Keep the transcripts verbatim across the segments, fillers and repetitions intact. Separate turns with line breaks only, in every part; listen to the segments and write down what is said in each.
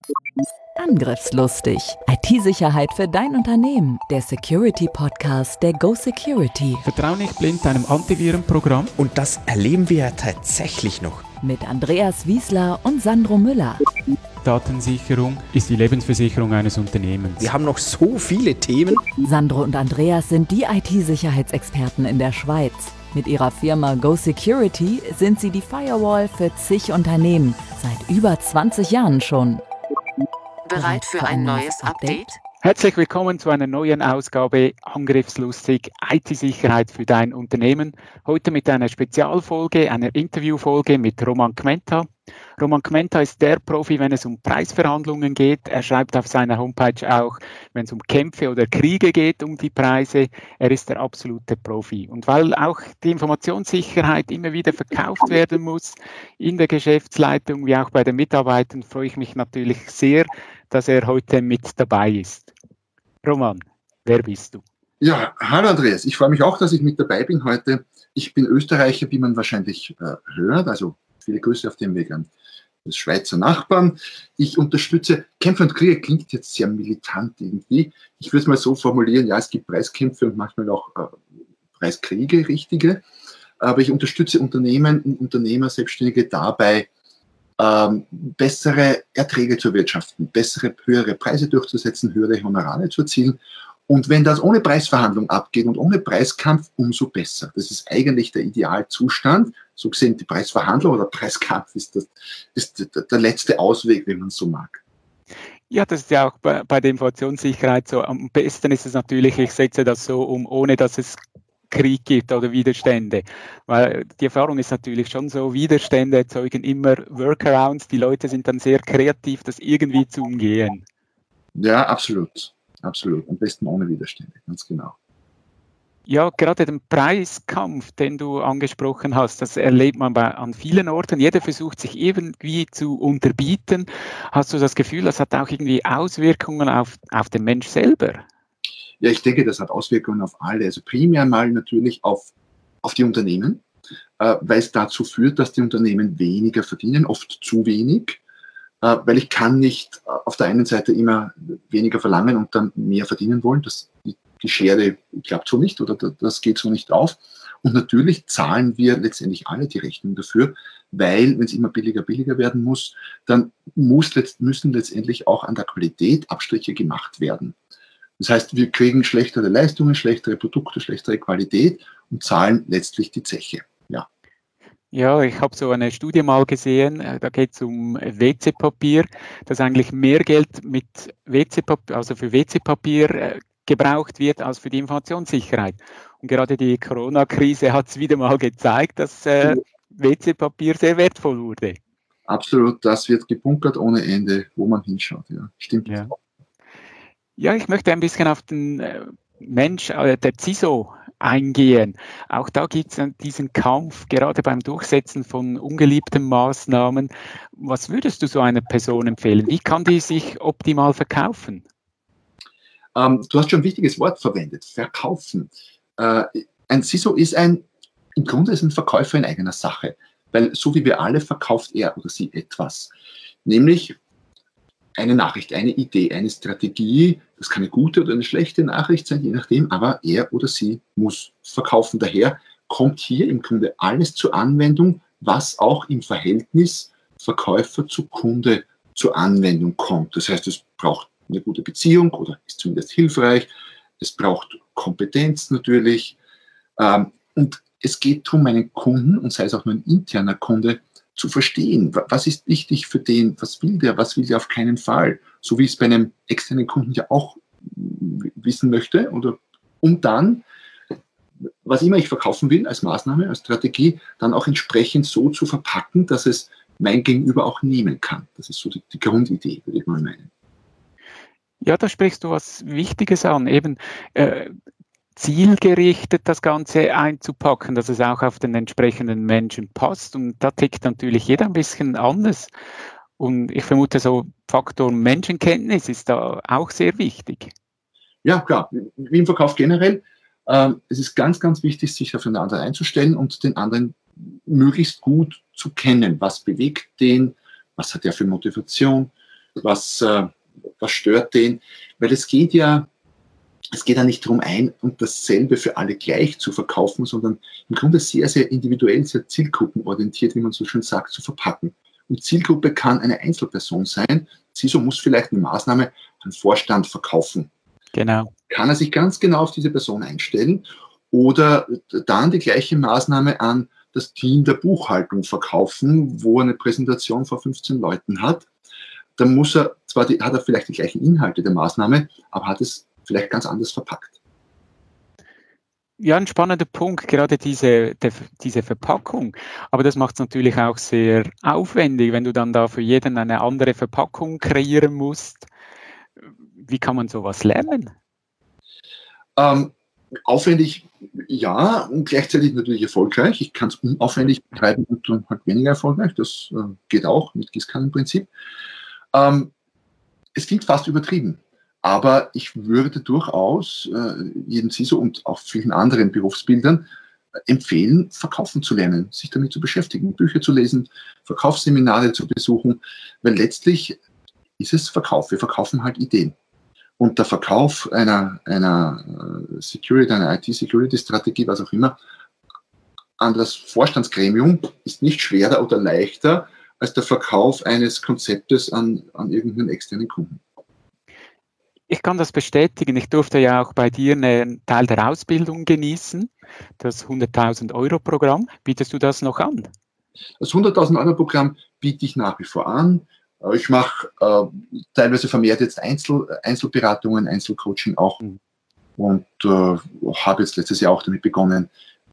Angriffslustig. I T-Sicherheit für dein Unternehmen. Der Security-Podcast der Go Security.
Vertrau nicht blind deinem Antivirenprogramm.
Und das erleben wir ja tatsächlich noch.
Mit Andreas Wiesler und Sandro Müller.
Datensicherung ist die Lebensversicherung eines Unternehmens.
Wir haben noch so viele Themen.
Sandro und Andreas sind die I T-Sicherheitsexperten in der Schweiz. Mit ihrer Firma Go Security sind sie die Firewall für zig Unternehmen. Seit über zwanzig Jahren schon.
Bereit für ein neues Update?
Herzlich willkommen zu einer neuen Ausgabe Angriffslustig I T-Sicherheit für dein Unternehmen. Heute mit einer Spezialfolge, einer Interviewfolge mit Roman Kmenta. Roman Kmenta ist der Profi, wenn es um Preisverhandlungen geht. Er schreibt auf seiner Homepage auch, wenn es um Kämpfe oder Kriege geht, um die Preise. Er ist der absolute Profi. Und weil auch die Informationssicherheit immer wieder verkauft werden muss, in der Geschäftsleitung wie auch bei den Mitarbeitern, freue ich mich natürlich sehr, dass er heute mit dabei ist. Roman, wer bist du?
Ja, hallo Andreas. Ich freue mich auch, dass ich mit dabei bin heute. Ich bin Österreicher, wie man wahrscheinlich äh, hört, also viele Grüße auf dem Weg an das Schweizer Nachbarn. Ich unterstütze, Kämpfe und Kriege klingt jetzt sehr militant irgendwie. Ich würde es mal so formulieren, ja, es gibt Preiskämpfe und manchmal auch äh, Preiskriege, richtige. Aber ich unterstütze Unternehmen und Unternehmer, Selbstständige dabei, ähm, bessere Erträge zu erwirtschaften, bessere, höhere Preise durchzusetzen, höhere Honorare zu erzielen. Und wenn das ohne Preisverhandlung abgeht und ohne Preiskampf, umso besser. Das ist eigentlich der Idealzustand. So gesehen, die Preisverhandlung oder Preiskampf ist, das, ist der letzte Ausweg, wenn man es so mag.
Ja, das ist ja auch bei, bei der Informationssicherheit so. Am besten ist es natürlich, ich setze das so um, ohne dass es Krieg gibt oder Widerstände. Weil die Erfahrung ist natürlich schon so, Widerstände erzeugen immer Workarounds. Die Leute sind dann sehr kreativ, das irgendwie zu umgehen.
Ja, absolut. Absolut. Am besten ohne Widerstände, ganz genau.
Ja, gerade den Preiskampf, den du angesprochen hast, das erlebt man bei, an vielen Orten. Jeder versucht sich irgendwie zu unterbieten. Hast du das Gefühl, das hat auch irgendwie Auswirkungen auf, auf den Mensch selber?
Ja, ich denke, das hat Auswirkungen auf alle. Also primär mal natürlich auf, auf die Unternehmen, äh, weil es dazu führt, dass die Unternehmen weniger verdienen, oft zu wenig. Uh, weil ich kann nicht uh, auf der einen Seite immer weniger verlangen und dann mehr verdienen wollen. Das, die, die Schere klappt so nicht oder da, das geht so nicht auf. Und natürlich zahlen wir letztendlich alle die Rechnung dafür, weil, wenn es immer billiger, billiger werden muss, dann muss, müssen letztendlich auch an der Qualität Abstriche gemacht werden. Das heißt, wir kriegen schlechtere Leistungen, schlechtere Produkte, schlechtere Qualität und zahlen letztlich die Zeche. Ja.
Ja, ich habe so eine Studie mal gesehen, da geht es um W C-Papier, dass eigentlich mehr Geld mit W C-Papier, also für W C-Papier äh, gebraucht wird als für die Informationssicherheit. Und gerade die Corona-Krise hat es wieder mal gezeigt, dass äh, W C-Papier sehr wertvoll wurde.
Absolut, das wird gebunkert ohne Ende, wo man hinschaut. Ja, stimmt.
Ja, ja, ich möchte ein bisschen auf den äh, Mensch, äh, der C I S O, eingehen. Auch da gibt es diesen Kampf, gerade beim Durchsetzen von ungeliebten Maßnahmen. Was würdest du so einer Person empfehlen? Wie kann die sich optimal verkaufen?
Ähm, du hast schon ein wichtiges Wort verwendet, verkaufen. Äh, ein C I S O ist ein, im Grunde ist ein Verkäufer in eigener Sache, weil so wie wir alle verkauft er oder sie etwas. Nämlich eine Nachricht, eine Idee, eine Strategie, das kann eine gute oder eine schlechte Nachricht sein, je nachdem, aber er oder sie muss verkaufen. Daher kommt hier im Grunde alles zur Anwendung, was auch im Verhältnis Verkäufer zu Kunde zur Anwendung kommt. Das heißt, es braucht eine gute Beziehung oder ist zumindest hilfreich, es braucht Kompetenz natürlich und es geht darum, einen Kunden, und sei es auch nur ein interner Kunde, zu verstehen, was ist wichtig für den, was will der, was will der auf keinen Fall, so wie ich es bei einem externen Kunden ja auch wissen möchte. Oder, und dann, was immer ich verkaufen will als Maßnahme, als Strategie, dann auch entsprechend so zu verpacken, dass es mein Gegenüber auch nehmen kann. Das ist so die, die Grundidee, würde ich mal meinen.
Ja, da sprichst du was Wichtiges an, eben äh, zielgerichtet das Ganze einzupacken, dass es auch auf den entsprechenden Menschen passt. Und da tickt natürlich jeder ein bisschen anders. Und ich vermute, so Faktor Menschenkenntnis ist da auch sehr wichtig.
Ja, klar. Wie im Verkauf generell. Ähm, es ist ganz, ganz wichtig, sich auf den anderen einzustellen und den anderen möglichst gut zu kennen. Was bewegt den? Was hat er für Motivation? Was, äh, was stört den? Weil es geht ja, es geht ja nicht darum, ein und dasselbe für alle gleich zu verkaufen, sondern im Grunde sehr, sehr individuell, sehr zielgruppenorientiert, wie man so schön sagt, zu verpacken. Und Zielgruppe kann eine Einzelperson sein. C I S O muss vielleicht eine Maßnahme an Vorstand verkaufen.
Genau.
Kann er sich ganz genau auf diese Person einstellen oder dann die gleiche Maßnahme an das Team der Buchhaltung verkaufen, wo er eine Präsentation vor fünfzehn Leuten hat. Dann muss er, zwar die, hat er vielleicht die gleichen Inhalte der Maßnahme, aber hat es vielleicht ganz anders verpackt.
Ja, ein spannender Punkt, gerade diese, der, diese Verpackung. Aber das macht es natürlich auch sehr aufwendig, wenn du dann da für jeden eine andere Verpackung kreieren musst. Wie kann man sowas lernen?
Ähm, aufwendig, ja, und gleichzeitig natürlich erfolgreich. Ich kann es unaufwendig betreiben und dann halt weniger erfolgreich. Das äh, geht auch mit Gießkannenprinzip. Ähm, es klingt fast übertrieben. Aber ich würde durchaus äh, jedem C I S O und auch vielen anderen Berufsbildern äh, empfehlen, verkaufen zu lernen, sich damit zu beschäftigen, Bücher zu lesen, Verkaufsseminare zu besuchen, weil letztlich ist es Verkauf. Wir verkaufen halt Ideen. Und der Verkauf einer, einer Security, einer I T-Security-Strategie, was auch immer, an das Vorstandsgremium ist nicht schwerer oder leichter als der Verkauf eines Konzeptes an, an irgendeinen externen Kunden.
Ich kann das bestätigen. Ich durfte ja auch bei dir einen Teil der Ausbildung genießen, das hunderttausend Euro Programm. Bietest du das noch an?
Das hunderttausend Euro Programm biete ich nach wie vor an. Ich mache äh, teilweise vermehrt jetzt Einzel, Einzelberatungen, Einzelcoaching auch mhm. und äh, habe jetzt letztes Jahr auch damit begonnen,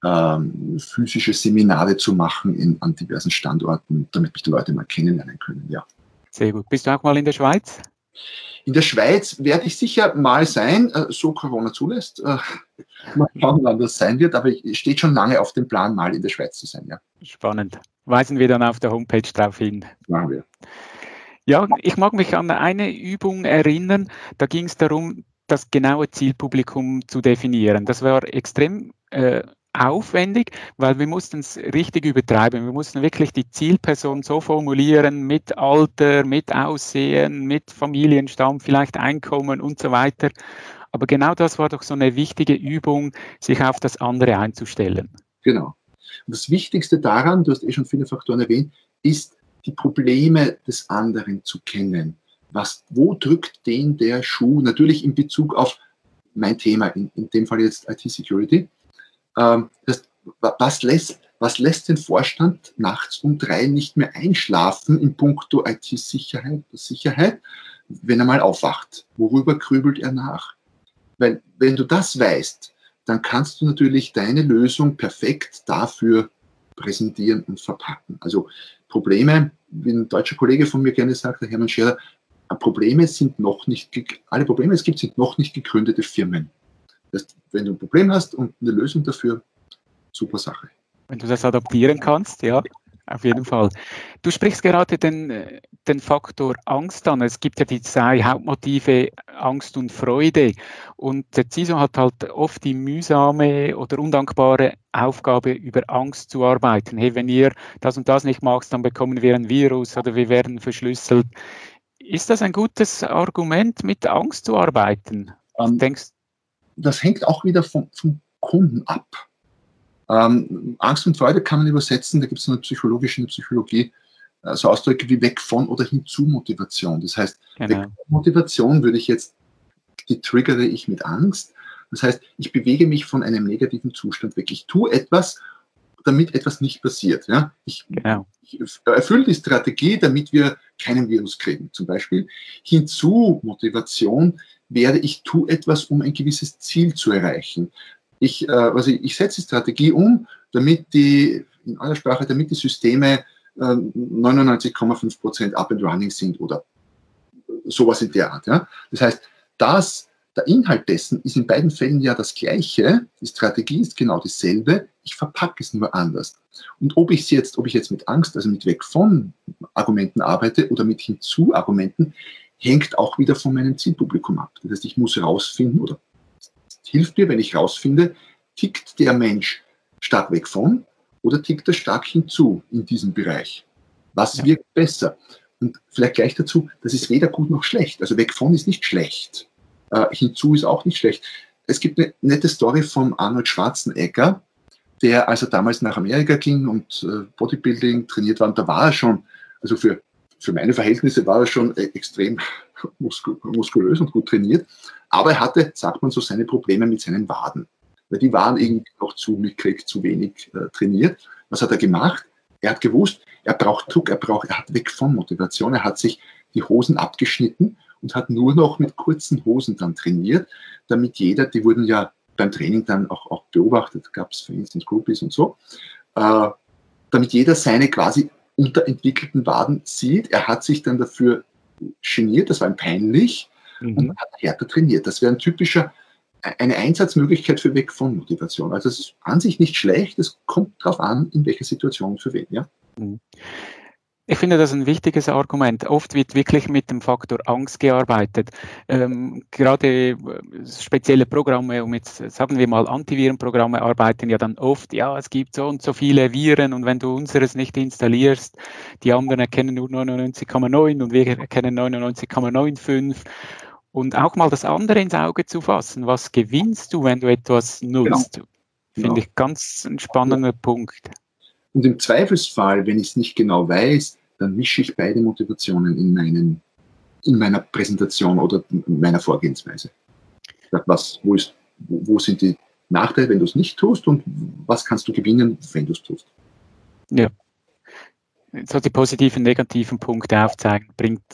ähm, physische Seminare zu machen in, an diversen Standorten, damit mich die Leute mal kennenlernen können. Ja.
Sehr gut. Bist du auch mal in der Schweiz?
In der Schweiz werde ich sicher mal sein, äh, so Corona zulässt. Äh, mal schauen, wann das sein wird, aber es steht schon lange auf dem Plan, mal in der Schweiz zu sein. Ja.
Spannend. Weisen wir dann auf der Homepage darauf hin.
Machen wir.
Ja, ich mag mich an eine Übung erinnern, da ging es darum, das genaue Zielpublikum zu definieren. Das war extrem äh, aufwendig, weil wir mussten es richtig übertreiben. Wir mussten wirklich die Zielperson so formulieren, mit Alter, mit Aussehen, mit Familienstamm, vielleicht Einkommen und so weiter. Aber genau das war doch so eine wichtige Übung, sich auf das andere einzustellen.
Genau. Und das Wichtigste daran, du hast eh schon viele Faktoren erwähnt, ist, die Probleme des anderen zu kennen. Was, wo drückt den der Schuh? Natürlich in Bezug auf mein Thema, in, in dem Fall jetzt I T-Security. Ähm, das, was, lässt, was lässt den Vorstand nachts um drei nicht mehr einschlafen in puncto I T-Sicherheit, Sicherheit, wenn er mal aufwacht? Worüber grübelt er nach? Weil, wenn du das weißt, dann kannst du natürlich deine Lösung perfekt dafür präsentieren und verpacken. Also Probleme, wie ein deutscher Kollege von mir gerne sagt, der Hermann Scherer, Probleme sind noch nicht, alle Probleme, es gibt, sind noch nicht gegründete Firmen. Das heißt, wenn du ein Problem hast und eine Lösung dafür, super Sache.
Wenn du das adaptieren kannst, ja, auf jeden Fall. Du sprichst gerade den, den Faktor Angst an. Es gibt ja die zwei Hauptmotive, Angst und Freude. Und der C I S O hat halt oft die mühsame oder undankbare Aufgabe, über Angst zu arbeiten. Hey, wenn ihr das und das nicht macht, dann bekommen wir ein Virus oder wir werden verschlüsselt. Ist das ein gutes Argument, mit Angst zu arbeiten?
Ähm,
Denkst,
das hängt auch wieder vom, vom Kunden ab. Ähm, Angst und Freude kann man übersetzen, da gibt es eine psychologische eine Psychologie, äh, so Ausdrücke wie weg von oder hin zu Motivation. Das heißt,
genau.
Weg von Motivation würde ich jetzt, die triggere ich mit Angst. Das heißt, ich bewege mich von einem negativen Zustand weg. Ich tue etwas, damit etwas nicht passiert. Ja? Ich,
genau.
ich erfülle die Strategie, damit wir keinen Virus kriegen, zum Beispiel. Hinzu Motivation wäre, ich tue etwas, um ein gewisses Ziel zu erreichen. Ich, äh, also ich setze die Strategie um, damit die, in aller Sprache, damit die Systeme äh, neunundneunzig Komma fünf Prozent up and running sind oder sowas in der Art. Ja? Das heißt, das, der Inhalt dessen ist in beiden Fällen ja das Gleiche. Die Strategie ist genau dieselbe. Ich verpacke es nur anders. Und ob ich jetzt, ob ich jetzt mit Angst, also mit weg von Argumenten arbeite oder mit hinzu Argumenten, hängt auch wieder von meinem Zielpublikum ab. Das heißt, ich muss herausfinden oder hilft mir, wenn ich herausfinde, tickt der Mensch stark weg von oder tickt er stark hinzu in diesem Bereich? Was
ja.
wirkt besser? Und vielleicht gleich dazu, das ist weder gut noch schlecht. Also weg von ist nicht schlecht. Äh, hinzu ist auch nicht schlecht. Es gibt eine nette Story von Arnold Schwarzenegger, der, als er damals nach Amerika ging und äh, Bodybuilding trainiert war, und da war er schon, also für, für meine Verhältnisse war er schon äh, extrem muskul- muskulös und gut trainiert, aber er hatte, sagt man so, seine Probleme mit seinen Waden. Weil die waren irgendwie noch zu mickrig, zu wenig äh, trainiert. Was hat er gemacht? Er hat gewusst, er braucht Druck, er braucht, er hat weg von Motivation, er hat sich die Hosen abgeschnitten und hat nur noch mit kurzen Hosen dann trainiert, damit jeder, die wurden ja beim Training dann auch, auch beobachtet, gab es für Instance Groupies und so, äh, damit jeder seine quasi unterentwickelten Waden sieht. Er hat sich dann dafür geniert, das war ihm peinlich, mhm. und hat härter trainiert. Das wäre ein typischer, eine Einsatzmöglichkeit für weg von Motivation. Also es ist an sich nicht schlecht, es kommt darauf an, in welcher Situation für wen. Ja?
Ich finde das ein wichtiges Argument. Oft wird wirklich mit dem Faktor Angst gearbeitet. Ähm, gerade spezielle Programme, um jetzt, sagen wir mal, Antivirenprogramme arbeiten ja dann oft, ja, es gibt so und so viele Viren und wenn du unseres nicht installierst, die anderen erkennen nur neunundneunzig Komma neun und wir erkennen neunundneunzig Komma fünfundneunzig. Und auch mal das andere ins Auge zu fassen. Was gewinnst du, wenn du etwas nutzt? Genau. Finde genau. ich ganz ein spannender ja. Punkt.
Und im Zweifelsfall, wenn ich es nicht genau weiß, dann mische ich beide Motivationen in, meinen, in meiner Präsentation oder in meiner Vorgehensweise. Was, wo, ist, wo sind die Nachteile, wenn du es nicht tust, und was kannst du gewinnen, wenn du es tust?
Ja. So die positiven, negativen Punkte aufzeigen bringt.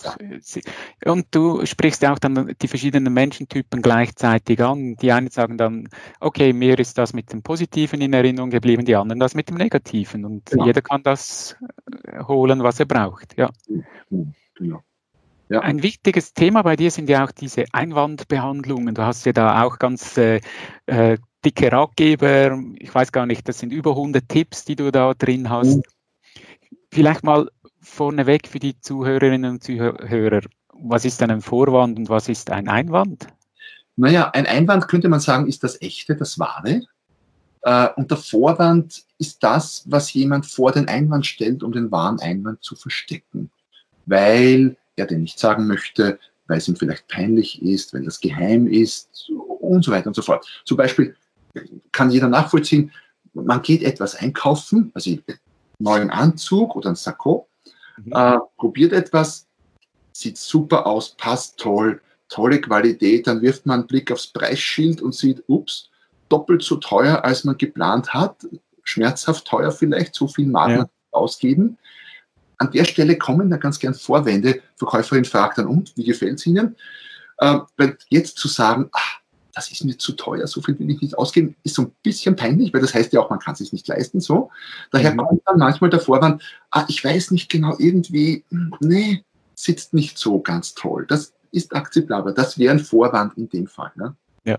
Und du sprichst auch dann die verschiedenen Menschentypen gleichzeitig an. Die einen sagen dann, okay, mir ist das mit dem Positiven in Erinnerung geblieben, die anderen das mit dem Negativen. Und genau. jeder kann das holen, was er braucht. Ja.
Genau. Ja.
Ein wichtiges Thema bei dir sind ja auch diese Einwandbehandlungen. Du hast ja da auch ganz äh, äh, dicke Ratgeber. Ich weiß gar nicht, das sind über hundert Tipps, die du da drin hast. Mhm. Vielleicht mal vorneweg für die Zuhörerinnen und Zuhörer, was ist denn ein Vorwand und was ist ein Einwand?
Naja, ein Einwand könnte man sagen, ist das Echte, das Wahre. Und der Vorwand ist das, was jemand vor den Einwand stellt, um den wahren Einwand zu verstecken. Weil er den nicht sagen möchte, weil es ihm vielleicht peinlich ist, weil das geheim ist und so weiter und so fort. Zum Beispiel kann jeder nachvollziehen, man geht etwas einkaufen, also neuen Anzug oder ein Sakko, mhm. äh, probiert etwas, sieht super aus, passt toll, tolle Qualität, dann wirft man einen Blick aufs Preisschild und sieht, ups, doppelt so teuer, als man geplant hat, schmerzhaft teuer vielleicht, so viel mag ja. man ausgeben. An der Stelle kommen da ganz gern Vorwände, Verkäuferin fragt dann, und, wie gefällt es Ihnen? Äh, weil jetzt zu sagen, ach, das ist mir zu teuer, so viel will ich nicht ausgeben, ist so ein bisschen peinlich, weil das heißt ja auch, man kann es sich nicht leisten, so. Daher mhm. kommt dann manchmal der Vorwand, ah, ich weiß nicht genau, irgendwie, nee, sitzt nicht so ganz toll. Das ist akzeptabel. Das wäre ein Vorwand in dem Fall. Ne?
Ja.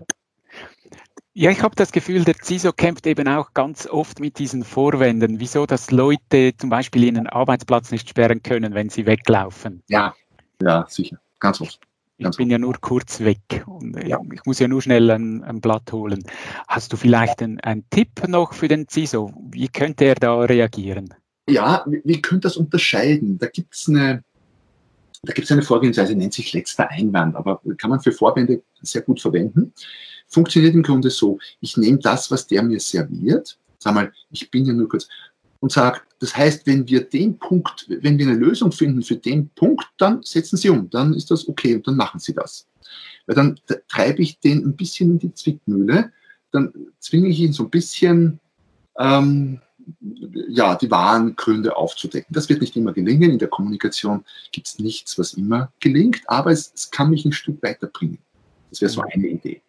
Ja, ich habe das Gefühl, der C I S O kämpft eben auch ganz oft mit diesen Vorwänden. Wieso, dass Leute zum Beispiel ihren Arbeitsplatz nicht sperren können, wenn sie weglaufen?
Ja, ja, sicher, ganz oft.
Ich bin ja nur kurz weg und ja. ich muss ja nur schnell ein, ein Blatt holen. Hast du vielleicht einen, einen Tipp noch für den C I S O? Wie könnte er da reagieren?
Ja, wie, wie könnte das unterscheiden? Da gibt es eine, da gibt's eine Vorgehensweise, nennt sich letzter Einwand, aber kann man für Vorwände sehr gut verwenden. Funktioniert im Grunde so, ich nehme das, was der mir serviert, sag mal, ich bin ja nur kurz, und sage, das heißt, wenn wir den Punkt, wenn wir eine Lösung finden für den Punkt, dann setzen Sie um, dann ist das okay und dann machen Sie das. Weil dann treibe ich den ein bisschen in die Zwickmühle, dann zwinge ich ihn so ein bisschen, ähm, ja, die wahren Gründe aufzudecken. Das wird nicht immer gelingen, in der Kommunikation gibt es nichts, was immer gelingt, aber es, es kann mich ein Stück weiterbringen. Das wäre so eine Idee.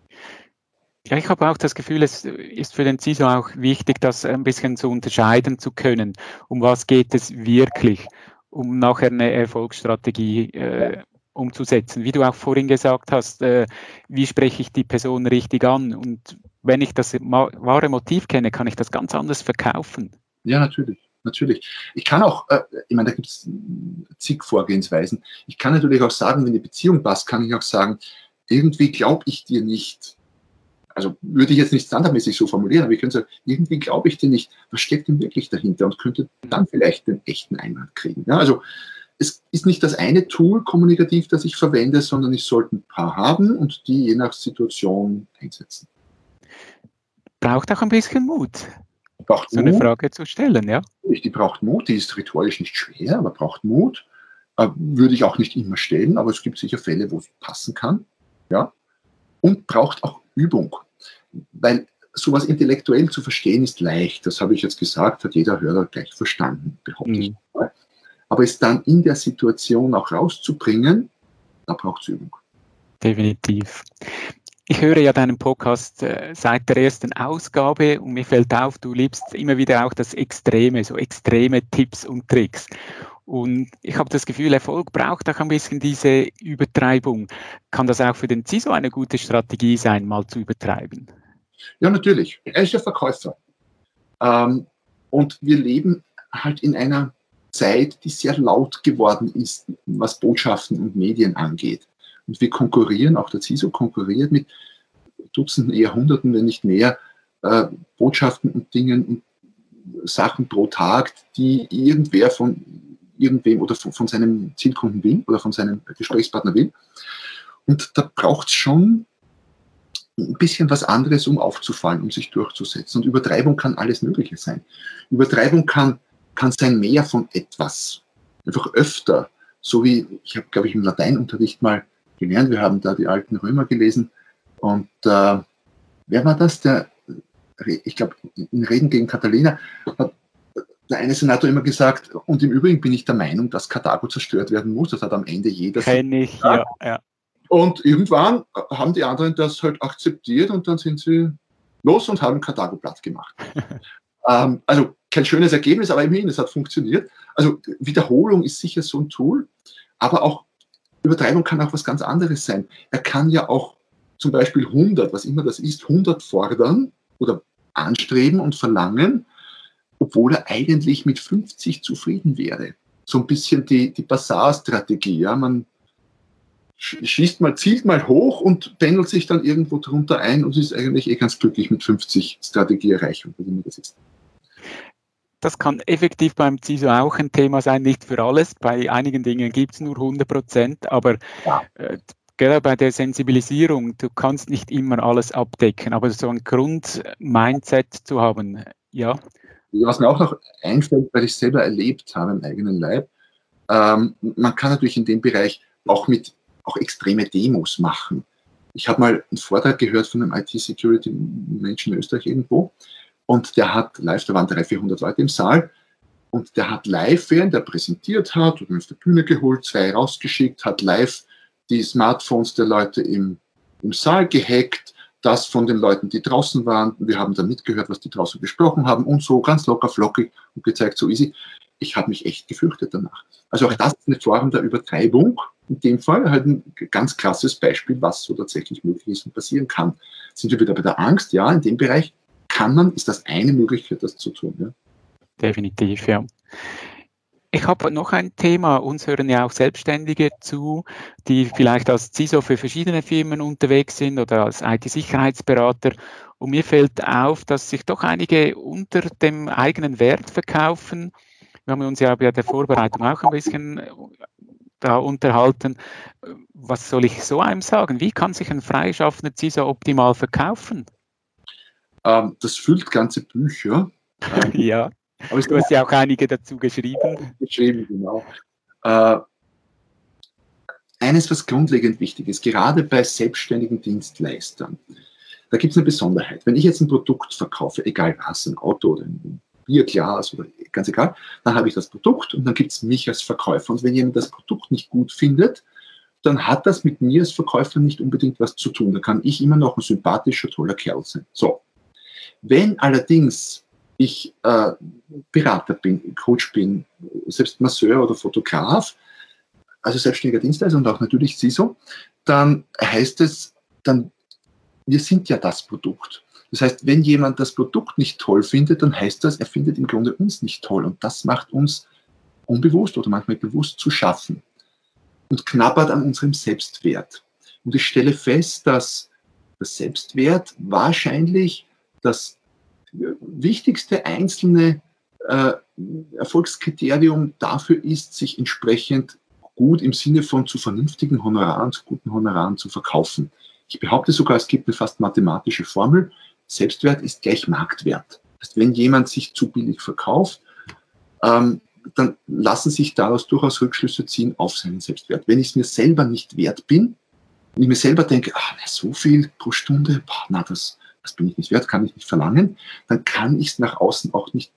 Ja, ich habe auch das Gefühl, es ist für den C I S O auch wichtig, das ein bisschen zu unterscheiden zu können. Um was geht es wirklich, um nachher eine Erfolgsstrategie äh, umzusetzen. Wie du auch vorhin gesagt hast, äh, wie spreche ich die Person richtig an? Und wenn ich das wahre Motiv kenne, kann ich das ganz anders verkaufen.
Ja, natürlich. Natürlich. Ich kann auch, äh, ich meine, da gibt es zig Vorgehensweisen. Ich kann natürlich auch sagen, wenn die Beziehung passt, kann ich auch sagen, irgendwie glaube ich dir nicht. Also würde ich jetzt nicht standardmäßig so formulieren, aber ich könnte sagen, irgendwie glaube ich dir nicht, was steckt denn wirklich dahinter und könnte dann vielleicht den echten Einwand kriegen. Ja, also es ist nicht das eine Tool kommunikativ, das ich verwende, sondern ich sollte ein paar haben und die je nach Situation einsetzen.
Braucht auch ein bisschen Mut,
Braucht
so eine
Mut.
Frage zu stellen, ja?
Die braucht Mut, die ist rhetorisch nicht schwer, aber braucht Mut. Äh, würde ich auch nicht immer stellen, aber es gibt sicher Fälle, wo es passen kann. Ja? Und braucht auch Übung. Weil sowas intellektuell zu verstehen ist leicht. Das habe ich jetzt gesagt, hat jeder Hörer gleich verstanden, behaupte ich mal. Aber es dann in der Situation auch rauszubringen, da braucht es Übung.
Definitiv. Ich höre ja deinen Podcast äh, seit der ersten Ausgabe und mir fällt auf, du liebst immer wieder auch das Extreme, so extreme Tipps und Tricks. Und ich habe das Gefühl, Erfolg braucht auch ein bisschen diese Übertreibung. Kann das auch für den C I S O eine gute Strategie sein, mal zu übertreiben?
Ja, natürlich. Er ist ja Verkäufer. Ähm, und wir leben halt in einer Zeit, die sehr laut geworden ist, was Botschaften und Medien angeht. Und wir konkurrieren, auch der C I S O konkurriert mit Dutzenden, eher Hunderten, wenn nicht mehr, äh, Botschaften und Dingen und Sachen pro Tag, die irgendwer von irgendwem oder von, von seinem Zielkunden will oder von seinem Gesprächspartner will. Und da braucht es schon ein bisschen was anderes, um aufzufallen, um sich durchzusetzen. Und Übertreibung kann alles Mögliche sein. Übertreibung kann, kann sein mehr von etwas. Einfach öfter. So wie, ich habe, glaube ich, im Lateinunterricht mal gelernt, wir haben da die alten Römer gelesen. Und äh, wer war das? Der, ich glaube, in Reden gegen Catalina hat der eine Senator immer gesagt, und im Übrigen bin ich der Meinung, dass Karthago zerstört werden muss. Das hat am Ende jeder.
Kenn ich, ja, ja.
Und irgendwann haben die anderen das halt akzeptiert und dann sind sie los und haben Karthago platt gemacht. ähm, also kein schönes Ergebnis, aber immerhin, es hat funktioniert. Also Wiederholung ist sicher so ein Tool, aber auch Übertreibung kann auch was ganz anderes sein. Er kann ja auch zum Beispiel hundert, was immer das ist, hundert fordern oder anstreben und verlangen, obwohl er eigentlich mit fünfzig zufrieden wäre. So ein bisschen die, die Basar-Strategie. Ja? Man schießt mal, zielt mal hoch und pendelt sich dann irgendwo drunter ein und ist eigentlich eh ganz glücklich mit fünfzig Strategieerreichung, wie immer das ist.
Das kann effektiv beim C I S O auch ein Thema sein, nicht für alles. Bei einigen Dingen gibt es nur hundert Prozent, aber
ja.
äh, gerade bei der Sensibilisierung, du kannst nicht immer alles abdecken, aber so ein Grund-Mindset zu haben, ja.
Was mir auch noch einfällt, weil ich es selber erlebt habe im eigenen Leib, ähm, man kann natürlich in dem Bereich auch mit auch extreme Demos machen. Ich habe mal einen Vortrag gehört von einem I T-Security-Menschen in Österreich irgendwo und der hat live, da waren dreihundert, vierhundert Leute im Saal und der hat live, während er präsentiert hat, oder auf der Bühne geholt, zwei rausgeschickt, hat live die Smartphones der Leute im, im Saal gehackt, das von den Leuten, die draußen waren. Wir haben dann mitgehört, was die draußen gesprochen haben und so ganz locker, flockig und gezeigt, so easy. Ich habe mich echt gefürchtet danach. Also auch das ist eine Form der Übertreibung. In dem Fall halt ein ganz krasses Beispiel, was so tatsächlich möglich ist und passieren kann. Sind wir wieder bei der Angst? Ja, in dem Bereich kann man, ist das eine Möglichkeit, das zu tun. Ja?
Definitiv, ja. Ich habe noch ein Thema. Uns hören ja auch Selbstständige zu, die vielleicht als C I S O für verschiedene Firmen unterwegs sind oder als I T-Sicherheitsberater. Und mir fällt auf, dass sich doch einige unter dem eigenen Wert verkaufen. Wir haben uns ja bei der Vorbereitung auch ein bisschen da unterhalten. Was soll ich so einem sagen? Wie kann sich ein freischaffender C I S O optimal verkaufen?
Ähm, das füllt ganze Bücher.
Ja. Aber du hast ja auch einige dazu geschrieben.
Geschrieben, genau. Äh, eines, was grundlegend wichtig ist, gerade bei selbstständigen Dienstleistern, da gibt es eine Besonderheit. Wenn ich jetzt ein Produkt verkaufe, egal was, ein Auto oder ein Bierglas oder ganz egal, dann habe ich das Produkt und dann gibt es mich als Verkäufer. Und wenn jemand das Produkt nicht gut findet, dann hat das mit mir als Verkäufer nicht unbedingt was zu tun. Da kann ich immer noch ein sympathischer, toller Kerl sein. So. Wenn allerdings ich äh, Berater bin, Coach bin, selbst Masseur oder Fotograf, also selbstständiger Dienstleister und auch natürlich C I S O, dann heißt es, dann, wir sind ja das Produkt. Das heißt, wenn jemand das Produkt nicht toll findet, dann heißt das, er findet im Grunde uns nicht toll. Und das macht uns unbewusst oder manchmal bewusst zu schaffen und knabbert an unserem Selbstwert. Und ich stelle fest, dass der Selbstwert wahrscheinlich das wichtigste einzelne äh, Erfolgskriterium dafür ist, sich entsprechend gut im Sinne von zu vernünftigen Honoraren, zu guten Honoraren zu verkaufen. Ich behaupte sogar, es gibt eine fast mathematische Formel, Selbstwert ist gleich Marktwert. Das heißt, wenn jemand sich zu billig verkauft, ähm, dann lassen sich daraus durchaus Rückschlüsse ziehen auf seinen Selbstwert. Wenn ich es mir selber nicht wert bin, wenn ich mir selber denke, ach, na, so viel pro Stunde, boah, na, das, das bin ich nicht wert, kann ich nicht verlangen, dann kann ich es nach außen auch nicht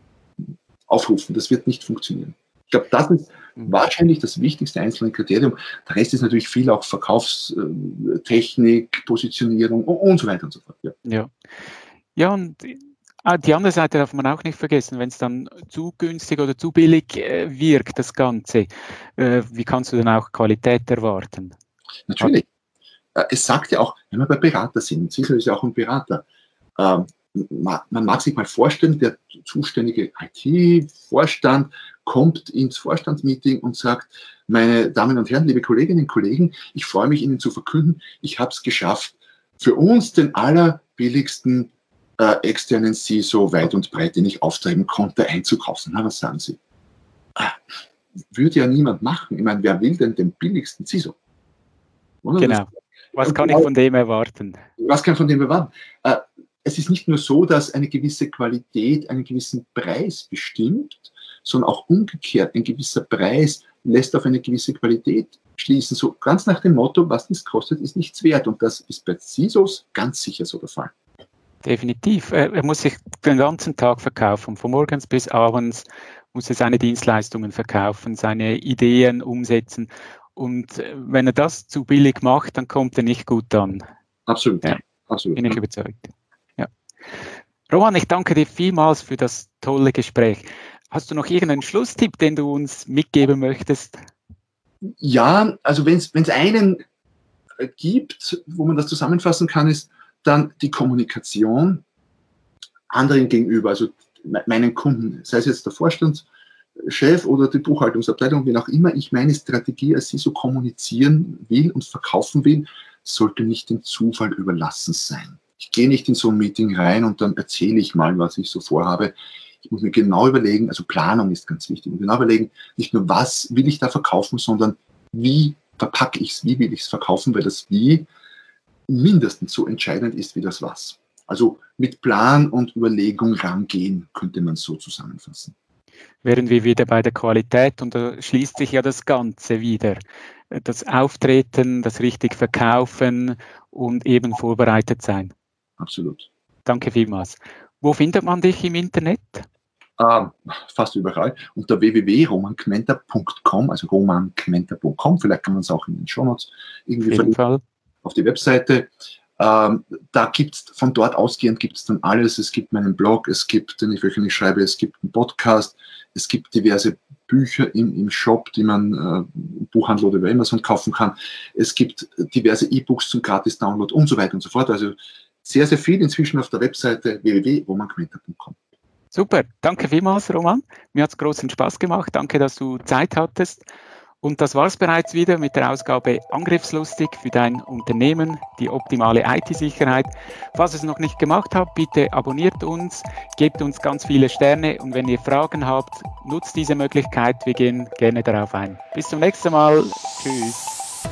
aufrufen. Das wird nicht funktionieren. Ich glaube, das ist wahrscheinlich das wichtigste einzelne Kriterium. Der Rest ist natürlich viel auch Verkaufstechnik, Positionierung und so weiter und so fort. Ja,
ja. ja und die andere Seite darf man auch nicht vergessen, wenn es dann zu günstig oder zu billig äh, wirkt, das Ganze, äh, wie kannst du dann auch Qualität erwarten?
Natürlich. Äh, es sagt ja auch, wenn wir bei Berater sind, Zinsler ist ja auch ein Berater, ähm, man, man mag sich mal vorstellen, der zuständige I T-Vorstand kommt ins Vorstandsmeeting und sagt, meine Damen und Herren, liebe Kolleginnen und Kollegen, ich freue mich, Ihnen zu verkünden, ich habe es geschafft, für uns den allerbilligsten Äh, externen C I S O weit und breit, den ich auftreiben konnte, einzukaufen. Na, was sagen Sie? Ah, würde ja niemand machen. Ich meine, wer will denn den billigsten C I S O? Oder?
Genau. Was kann ich von dem erwarten?
Was kann ich von dem erwarten? Äh, es ist nicht nur so, dass eine gewisse Qualität einen gewissen Preis bestimmt, sondern auch umgekehrt. Ein gewisser Preis lässt auf eine gewisse Qualität schließen. So ganz nach dem Motto, was nichts kostet, ist nichts wert. Und das ist bei C I S Os ganz sicher so der Fall.
Definitiv. Er muss sich den ganzen Tag verkaufen, von morgens bis abends muss er seine Dienstleistungen verkaufen, seine Ideen umsetzen. Und wenn er das zu billig macht, dann kommt er nicht gut an.
Absolut.
Ja,
absolut.
Bin ich überzeugt. Ja. Roman, ich danke dir vielmals für das tolle Gespräch. Hast du noch irgendeinen Schlusstipp, den du uns mitgeben möchtest?
Ja, also wenn es einen gibt, wo man das zusammenfassen kann, ist dann die Kommunikation anderen gegenüber, also meinen Kunden, sei es jetzt der Vorstandschef oder die Buchhaltungsabteilung, wie auch immer ich meine Strategie als C I S O kommunizieren will und verkaufen will, sollte nicht dem Zufall überlassen sein. Ich gehe nicht in so ein Meeting rein und dann erzähle ich mal, was ich so vorhabe. Ich muss mir genau überlegen, also Planung ist ganz wichtig, und genau überlegen, nicht nur was will ich da verkaufen, sondern wie verpacke ich es, wie will ich es verkaufen, weil das Wie mindestens so entscheidend ist wie das Was. Also mit Plan und Überlegung rangehen, könnte man so zusammenfassen.
Wären wir wieder bei der Qualität und da schließt sich ja das Ganze wieder. Das Auftreten, das richtig Verkaufen und eben vorbereitet sein.
Absolut.
Danke vielmals. Wo findet man dich im Internet?
Uh, fast überall. Unter w w w punkt roman kmenter punkt com, also roman kmenter punkt com, vielleicht kann man es auch in den Shownotes irgendwie
auf jeden Fall
auf die Webseite. Ähm, da gibt es, von dort ausgehend gibt es dann alles. Es gibt meinen Blog, es gibt, den ich wöchentlich schreibe, es gibt einen Podcast, es gibt diverse Bücher im, im Shop, die man äh, Buchhandel oder bei Amazon kaufen kann. Es gibt diverse E-Books zum Gratis-Download und so weiter und so fort. Also sehr, sehr viel inzwischen auf der Webseite w w w punkt roman kmenter punkt com.
Super, danke vielmals, Roman. Mir hat es großen Spaß gemacht. Danke, dass du Zeit hattest. Und das war es bereits wieder mit der Ausgabe Angriffslustig für dein Unternehmen, die optimale I T-Sicherheit. Falls ihr es noch nicht gemacht habt, bitte abonniert uns, gebt uns ganz viele Sterne und wenn ihr Fragen habt, nutzt diese Möglichkeit. Wir gehen gerne darauf ein. Bis zum nächsten Mal. Tschüss.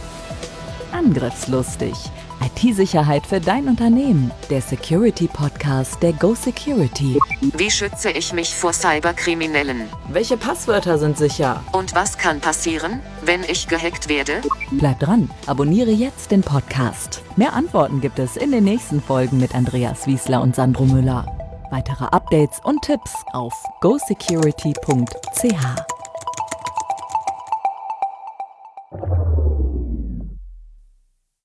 Angriffslustig. I T-Sicherheit für dein Unternehmen. Der Security-Podcast der Go Security.
Wie schütze ich mich vor Cyberkriminellen?
Welche Passwörter sind sicher?
Und was kann passieren, wenn ich gehackt werde?
Bleib dran, abonniere jetzt den Podcast. Mehr Antworten gibt es in den nächsten Folgen mit Andreas Wiesler und Sandro Müller. Weitere Updates und Tipps auf go security punkt c h.